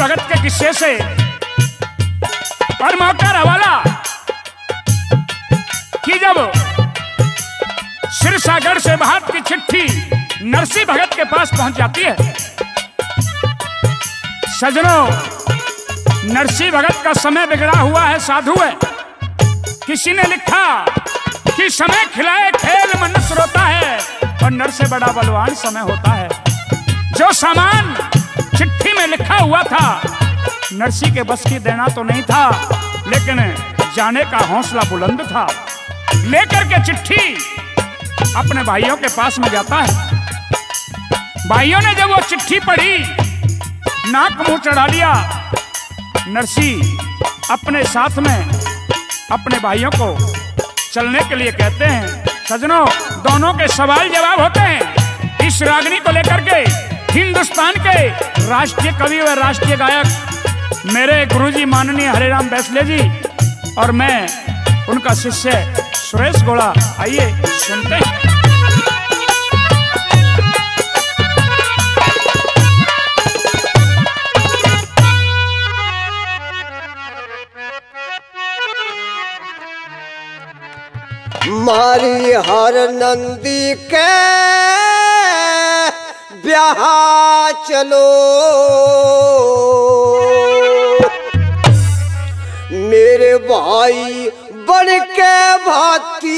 भगत के किस्से से। और मौका रवाला कि जब सिरसागढ़ से बात की चिट्ठी नरसिंह भगत के पास पहुंच जाती है। सजनों, नरसिंह भगत का समय बिगड़ा हुआ है, साधु है। किसी ने लिखा कि समय खिलाए खेल मनुष्य रोता है, और नर से बड़ा बलवान समय होता है। जो सामान चिट्ठी में लिखा हुआ था नरसिंह के बस की देना तो नहीं था, लेकिन जाने का हौसला बुलंद था। लेकर के चिट्ठी अपने भाइयों के पास में जाता है। भाइयों ने जब वो चिट्ठी पढ़ी, नाक मुंह चढ़ा लिया। नरसिंह अपने साथ में अपने भाइयों को चलने के लिए कहते हैं। सजनों, दोनों के सवाल जवाब होते हैं। इस रागनी को लेकर के हिंदुस्तान के राष्ट्रीय कवि व राष्ट्रीय गायक मेरे गुरुजी माननीय हरिराम बैसले जी और मैं उनका शिष्य सुरेश गोड़ा, आइए सुनते हैं। मारी हर नंदी के ब्याह चलो, मेरे भाई बन के भाती।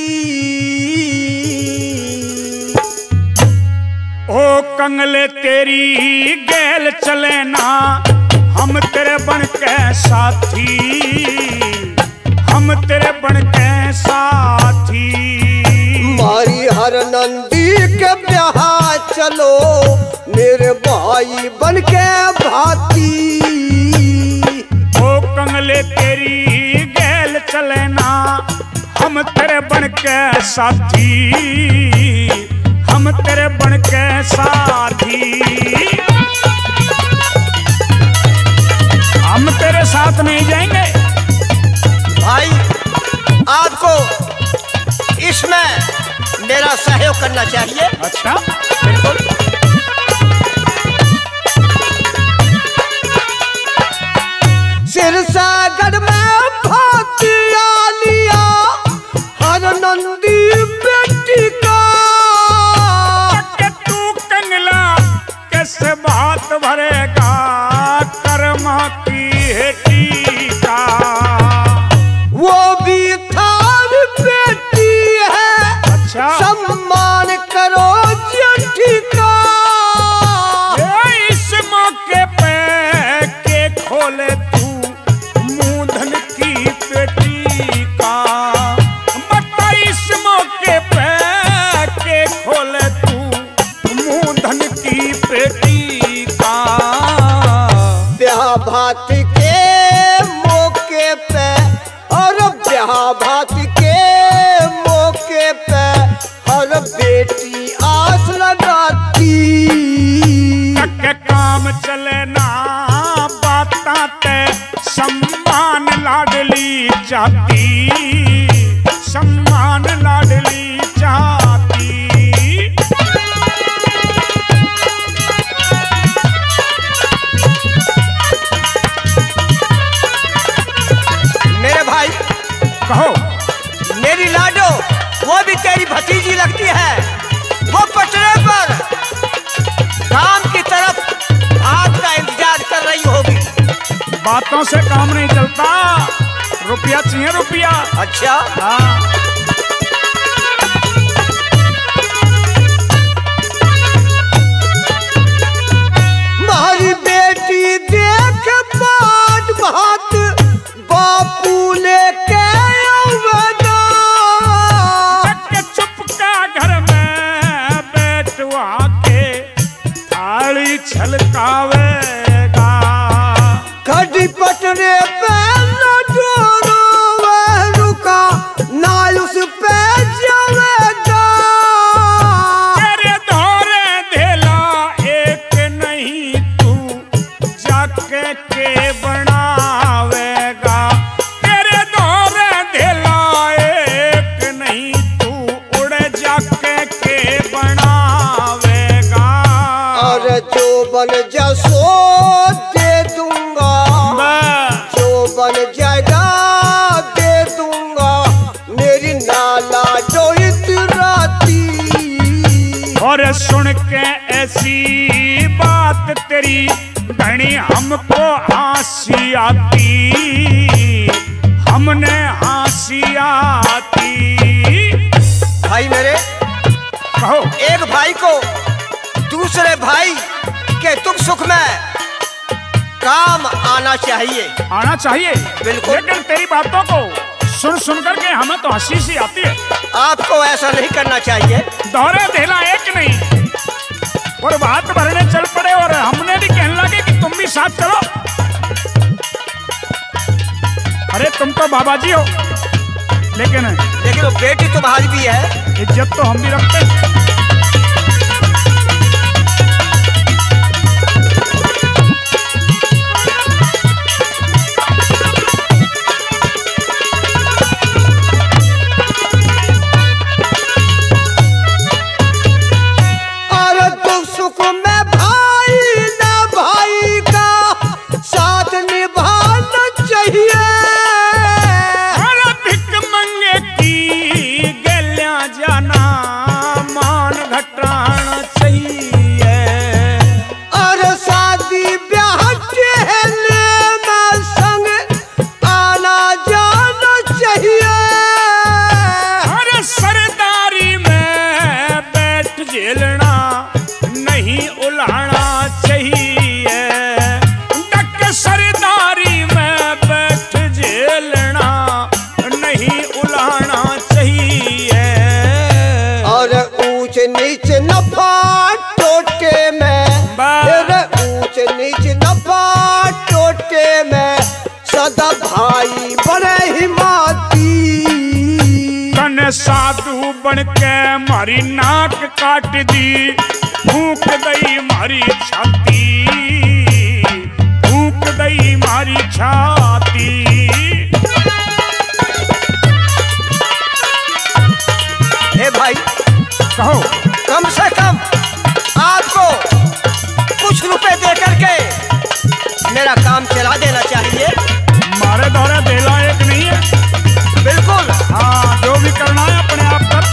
ओ कंगले तेरी गैल चले ना, हम तेरे बन के साथी, हम तेरे बन के साथी। मारी हर नंदी के ब्याह चलो, मेरे भाई बन के भाती। ओ कंगले तेरी गैल चले ना, हम तेरे बन के साथी, हम तेरे बन के साथी। हम तेरे साथ नहीं जाएंगे। भाई, आपको इसमें मेरा सहयोग करना चाहिए। अच्छा, बिल्कुल। सिरसागढ़ में भातिया लिया हर नंदी बेटी का। के तू कंगला कैसे बात भरेगा, कर्मा की हेटी का। वो भी थारी बेटी है, अच्छा, सम्मान करो जेठी का। इस मौके पे के खोले तू मुंह धन की पेटी का। बता इस मौके पे के खोले तू मुंह धन की पेटी का। ब्याह भात के मौके पे और ब्याह भात के मौके पे हर बेटी आस लगाती। के काम चले ना बाताते, सम्मान लाडली चाहती, सम्मान लाडली चाहती। मेरे भाई, कहो। मेरी लाडो वो भी तेरी भतीजी लगती है। वो पटरे पर काम की तरफ आपका इंतजार कर रही होगी। बातों से काम नहीं चलता, रुपया चाहिए, रुपया। अच्छा, हाँ, मारी बेटी देख बाट भात बापू लेके आवेगा। के चुपका घर में बैठवा के थाली छलकावेगा। खड़ी पटरे पे न जोरो वह रुका, ना उस पे जावेगा। तेरे धोरे धेला एक नहीं तू जाके के बनावेगा। तेरे धोरे धेला एक नहीं तू उड़ जाके के बनावेगा। और जो बन जसो दे घनी हमको हंसी आती, हमने हंसी आती। भाई मेरे, कहो। एक भाई को दूसरे भाई के दुख सुख में काम आना चाहिए। आना चाहिए बिल्कुल। लेकिन तेरी बातों को सुन सुन करके हमें तो हंसी सी आती है। आपको ऐसा नहीं करना चाहिए। दोहरे धेला एक नहीं, और बात भरने चल पड़े और हमने भी कहने लगे कि तुम भी साथ चलो। अरे तुम तो बाबा जी हो, लेकिन वो बेटी तुम्हारी भी है। इज्जत तो हम भी रखते हैं। नीच नफा टोटे में, ऊंच नीच नफा टोटे में सदा भाई बड़े हिमाती। कन साधु बन के मारी नाक काट दी, फूंक गई मारी छाती, फूंक गई मारी छाती। हे भाई, कहो। कम से कम आपको कुछ रुपए दे करके मेरा काम चला देना चाहिए। मारे दौरे देला एक नहीं है। बिल्कुल। हाँ, जो भी करना है अपने आप कर।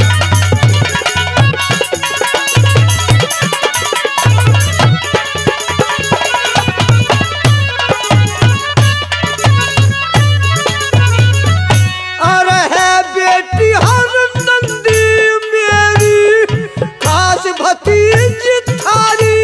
अरे है बेटी हर नंदी मेरी खास भतीजी थारी,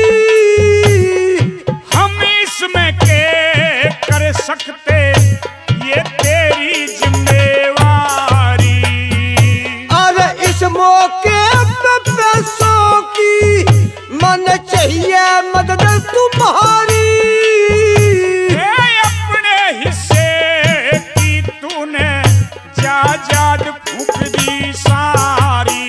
हम इसमें के कर सकते ये तेरी जिम्मेवारी। अरे इस मौके पे पैसों की मन चाहिए मदद तुम्हारी। अपने हिस्से की तूने जायदाद फूंक दी सारी,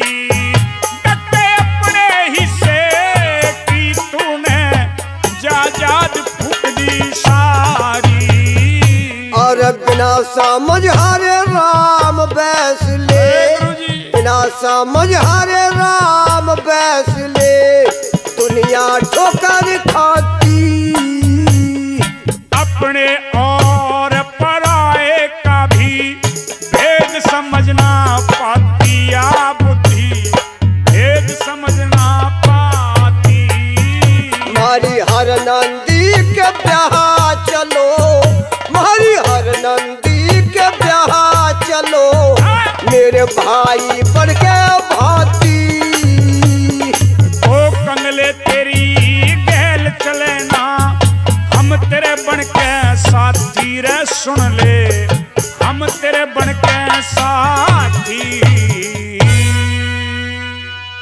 अपने हिस्से की तूने जायदाद फूंक दी सारी। और बिना समझ हरे राम बैस ले, बिना समझ हरे राम बैस ले, दुनिया ठोकर खाती। अपने और पराये का भी भेद समझना पाती, या बुद्धि भेद समझना पाती। मारी हर नंदी के ब्याह चलो, मारी हर नंदी के ब्याह चलो, मेरे भाई बन के भाती। ओ कंगले तेरी गहल चले ना, हम तेरे बन के साथी रे सुन ले।